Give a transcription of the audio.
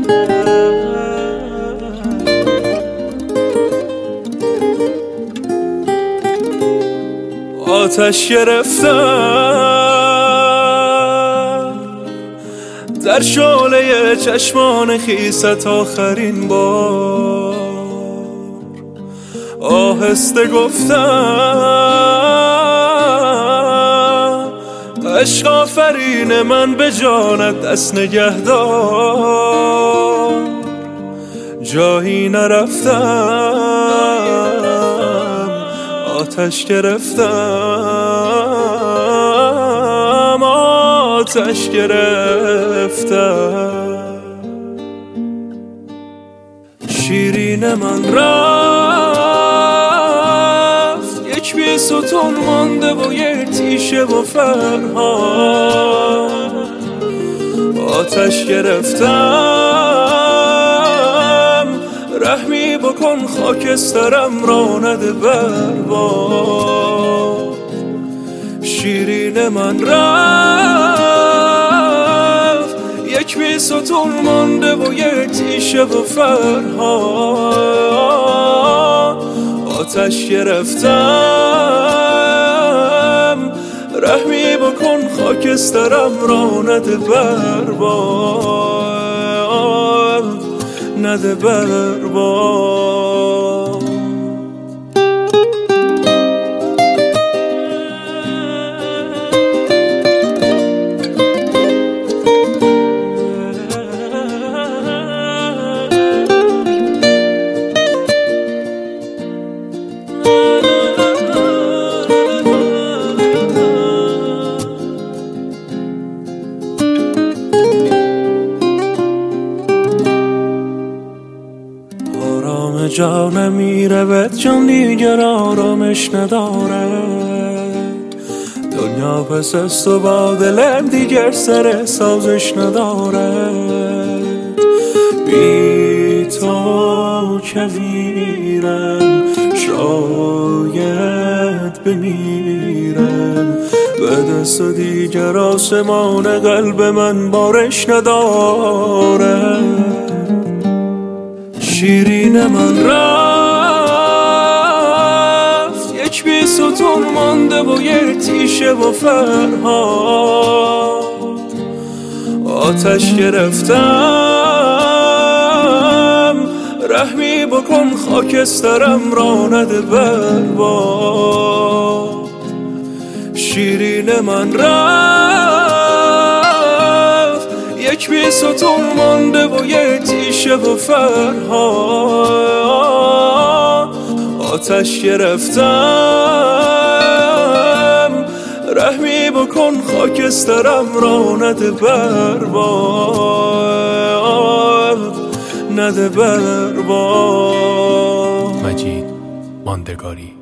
آتش گرفتم در شعله چشمان خیست آخرین بار، آهسته گفتم عشق آفرین من به جانت دست نگهدار. جایی نرفتم آتش گرفتم، آتش گرفتم. شیرین من رفت یک بی ستون مانده و یک تیشه و فرهاد. آتش گرفتم رحمی بکن خاکسترم را نده برباد. شیرین من رفت یک بی ستون مانده و یک تیشه و فرهاد. آتش گرفتم رحمی بکن خاکسترم را نده برباد، نده برباد. جانم میره بهت جان دیگر آرامش نداره. دنیا پس از تو با دلم دیگر سر سازش نداره. بی تو که ویرم شاید بمیرم. به دست دیگر آسمان قلب من بارش نداره. شیرین من رفت یک بی ستون مانده و یک تیشه و فرهاد. آتش گرفتم رحمی بکن خاکسترم را نده برباد. شیرین من رفت یک بی ستون مانده و یک تیشه و فرهاد. آتش گرفتم رحمی بکن خاکسترم را نده برباد، نده برباد. مجید ماندگاری.